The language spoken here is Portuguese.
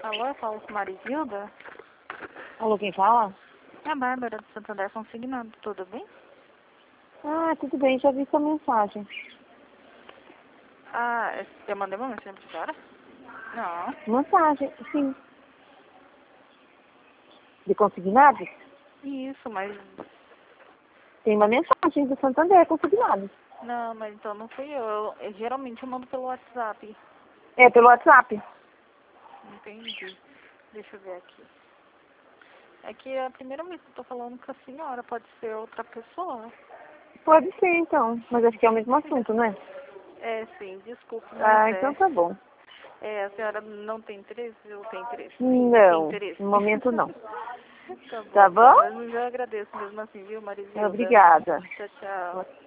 Alô, eu falo com Marisilda? Alô, quem fala? É a Bárbara do Santander Consignado, tudo bem? Ah, tudo bem, já vi sua mensagem. Ah, eu mandei uma mensagem pra senhora? Não. Mensagem, sim. De consignados? Isso, mas... Tem uma mensagem do Santander consignados. Não, mas então não fui eu geralmente eu mando pelo WhatsApp. É, pelo WhatsApp. Entendi. Deixa eu ver aqui. É que é a primeira vez que eu tô falando com a senhora, pode ser outra pessoa? Pode ser, então. Mas acho que é o mesmo assunto, não é? É, sim, desculpe, mas Ah, então tá bom. a senhora não tem interesse ou tem interesse? Sim, tem Não, interesse. no momento não. Tá bom, Tá então, bom? mas eu agradeço mesmo assim, viu, Marisilda? Obrigada. Tchau, tchau.